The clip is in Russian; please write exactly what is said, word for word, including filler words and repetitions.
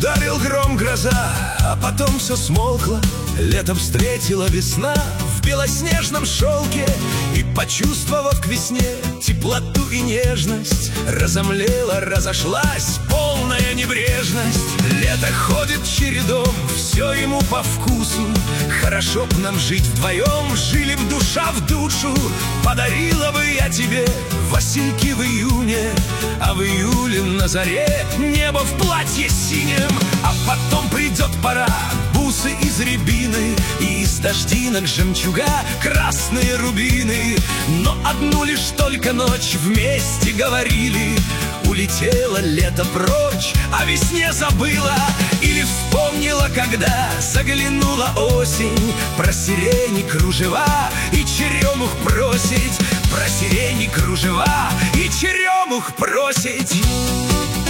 Ударил гром, гроза, а потом все смолкло. Летом встретила весна в белоснежном шелке, и, почувствовав к весне теплоту и нежность, разомлела, разошлась полная небрежность. Лето ходит чередом, все ему по вкусу. Хорошо б нам жить вдвоем, жили б душа в душу. Подарила бы я тебе васильки в июне, а в июле на заре небо в платье синем. А потом придет пора, бусы из рябины и из дождинок жемчуга красные рубины. Но одну лишь только ночь вместе говорили. Улетело лето прочь, о весне забыла. Или вспомнила, когда заглянула осень, про сирени кружева и черемух просить, про сирени кружева и черемух просить.